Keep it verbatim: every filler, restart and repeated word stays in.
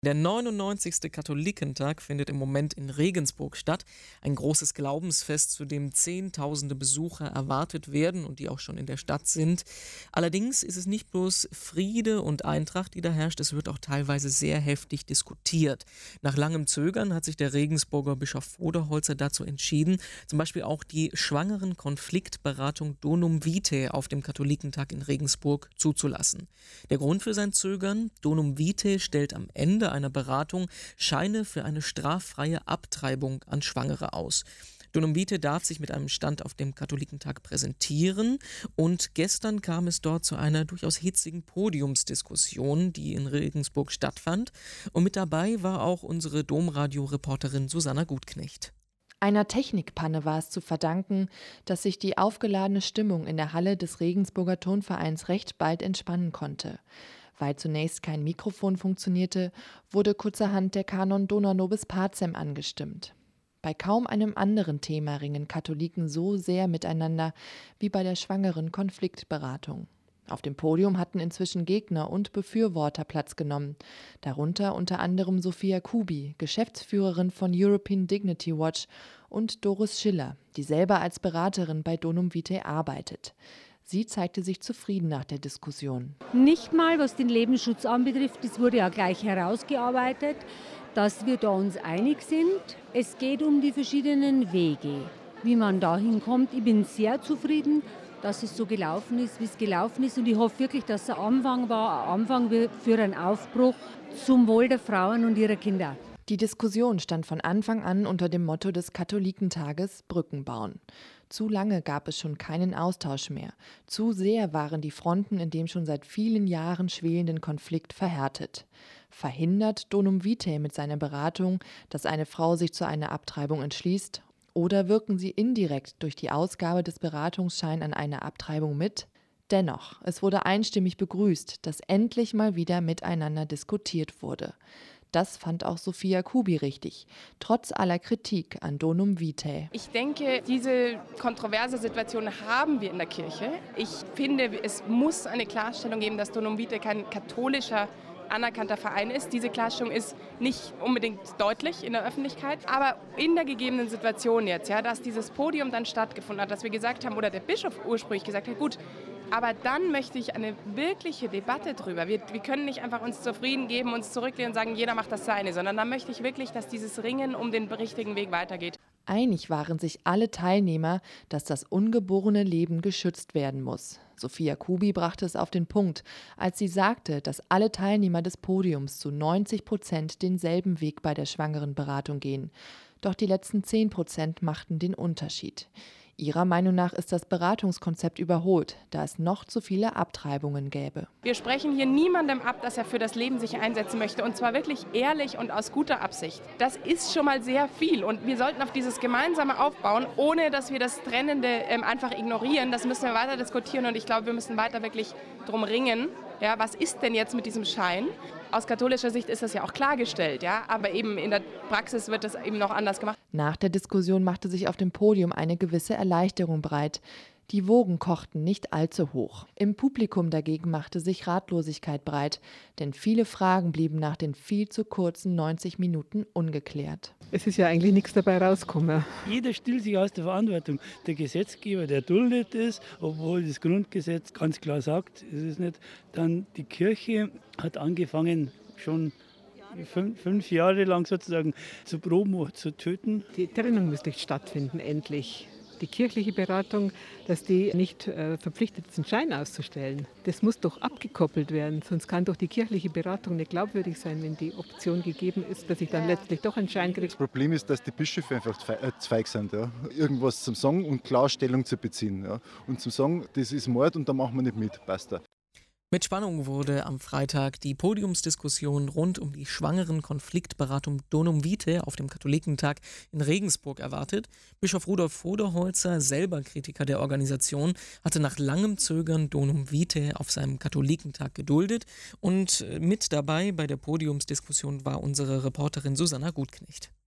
Der neunundneunzigste Katholikentag findet im Moment in Regensburg statt. Ein großes Glaubensfest, zu dem Zehntausende Besucher erwartet werden und die auch schon in der Stadt sind. Allerdings ist es nicht bloß Friede und Eintracht, die da herrscht, es wird auch teilweise sehr heftig diskutiert. Nach langem Zögern hat sich der Regensburger Bischof Voderholzer dazu entschieden, zum Beispiel auch die Schwangeren-Konfliktberatung Donum Vitae auf dem Katholikentag in Regensburg zuzulassen. Der Grund für sein Zögern: Donum Vitae stellt am Ende einer Beratung Scheine für eine straffreie Abtreibung an Schwangere aus. Donum Vitae darf sich mit einem Stand auf dem Katholikentag präsentieren und gestern kam es dort zu einer durchaus hitzigen Podiumsdiskussion, die in Regensburg stattfand, und mit dabei war auch unsere Domradio-Reporterin Susanna Gutknecht. Einer Technikpanne war es zu verdanken, dass sich die aufgeladene Stimmung in der Halle des Regensburger Turnvereins recht bald entspannen konnte. Weil zunächst kein Mikrofon funktionierte, wurde kurzerhand der Kanon Dona Nobis Pacem angestimmt. Bei kaum einem anderen Thema ringen Katholiken so sehr miteinander wie bei der Schwangeren-Konfliktberatung. Auf dem Podium hatten inzwischen Gegner und Befürworter Platz genommen, darunter unter anderem Sophia Kubi, Geschäftsführerin von European Dignity Watch, und Doris Schiller, die selber als Beraterin bei Donum Vitae arbeitet. Sie zeigte sich zufrieden nach der Diskussion. Nicht mal, was den Lebensschutz anbetrifft, das wurde ja gleich herausgearbeitet, dass wir da uns einig sind. Es geht um die verschiedenen Wege, wie man da hinkommt. Ich bin sehr zufrieden, dass es so gelaufen ist, wie es gelaufen ist. Und ich hoffe wirklich, dass es ein Anfang war, ein Anfang für einen Aufbruch zum Wohl der Frauen und ihrer Kinder. Die Diskussion stand von Anfang an unter dem Motto des Katholikentages Brücken bauen. Zu lange gab es schon keinen Austausch mehr. Zu sehr waren die Fronten in dem schon seit vielen Jahren schwelenden Konflikt verhärtet. Verhindert Donum Vitae mit seiner Beratung, dass eine Frau sich zu einer Abtreibung entschließt? Oder wirken sie indirekt durch die Ausgabe des Beratungsscheins an einer Abtreibung mit? Dennoch, es wurde einstimmig begrüßt, dass endlich mal wieder miteinander diskutiert wurde. Das fand auch Sophia Kubi richtig, trotz aller Kritik an Donum Vitae. Ich denke, diese kontroverse Situation haben wir in der Kirche. Ich finde, es muss eine Klarstellung geben, dass Donum Vitae kein katholischer anerkannter Verein ist. Diese Klarstellung ist nicht unbedingt deutlich in der Öffentlichkeit, aber in der gegebenen Situation jetzt, ja, dass dieses Podium dann stattgefunden hat, dass wir gesagt haben, oder der Bischof ursprünglich gesagt hat, gut, aber dann möchte ich eine wirkliche Debatte drüber. Wir, wir können nicht einfach uns zufrieden geben, uns zurücklehnen und sagen, jeder macht das seine, sondern dann möchte ich wirklich, dass dieses Ringen um den richtigen Weg weitergeht. Einig waren sich alle Teilnehmer, dass das ungeborene Leben geschützt werden muss. Sophia Kubi brachte es auf den Punkt, als sie sagte, dass alle Teilnehmer des Podiums zu neunzig Prozent denselben Weg bei der Schwangerenberatung gehen. Doch die letzten zehn Prozent machten den Unterschied. Ihrer Meinung nach ist das Beratungskonzept überholt, da es noch zu viele Abtreibungen gäbe. Wir sprechen hier niemandem ab, dass er für das Leben sich einsetzen möchte, und zwar wirklich ehrlich und aus guter Absicht. Das ist schon mal sehr viel und wir sollten auf dieses Gemeinsame aufbauen, ohne dass wir das Trennende ähm, einfach ignorieren. Das müssen wir weiter diskutieren und ich glaube, wir müssen weiter wirklich drum ringen. Ja, was ist denn jetzt mit diesem Schein? Aus katholischer Sicht ist das ja auch klargestellt, ja, aber eben in der Praxis wird das eben noch anders gemacht. Nach der Diskussion machte sich auf dem Podium eine gewisse Erleichterung breit. Die Wogen kochten nicht allzu hoch. Im Publikum dagegen machte sich Ratlosigkeit breit, denn viele Fragen blieben nach den viel zu kurzen neunzig Minuten ungeklärt. Es ist ja eigentlich nichts dabei rausgekommen. Jeder stillt sich aus der Verantwortung. Der Gesetzgeber, der duldet es, obwohl das Grundgesetz ganz klar sagt, es ist nicht. Dann die Kirche hat angefangen, schon fünf, fünf Jahre lang sozusagen zu proben, zu töten. Die Trennung müsste stattfinden, endlich. Die kirchliche Beratung, dass die nicht äh, verpflichtet ist, einen Schein auszustellen. Das muss doch abgekoppelt werden, sonst kann doch die kirchliche Beratung nicht glaubwürdig sein, wenn die Option gegeben ist, dass ich dann letztlich doch einen Schein kriege. Das Problem ist, dass die Bischöfe einfach zu feig sind, ja. Irgendwas zum Sagen und klar Stellung zu beziehen. Ja. Und zum Sagen, das ist Mord und da machen wir nicht mit, passt da. Mit Spannung wurde am Freitag die Podiumsdiskussion rund um die Schwangeren-Konfliktberatung Donum Vitae auf dem Katholikentag in Regensburg erwartet. Bischof Rudolf Voderholzer, selber Kritiker der Organisation, hatte nach langem Zögern Donum Vitae auf seinem Katholikentag geduldet. Und mit dabei bei der Podiumsdiskussion war unsere Reporterin Susanna Gutknecht.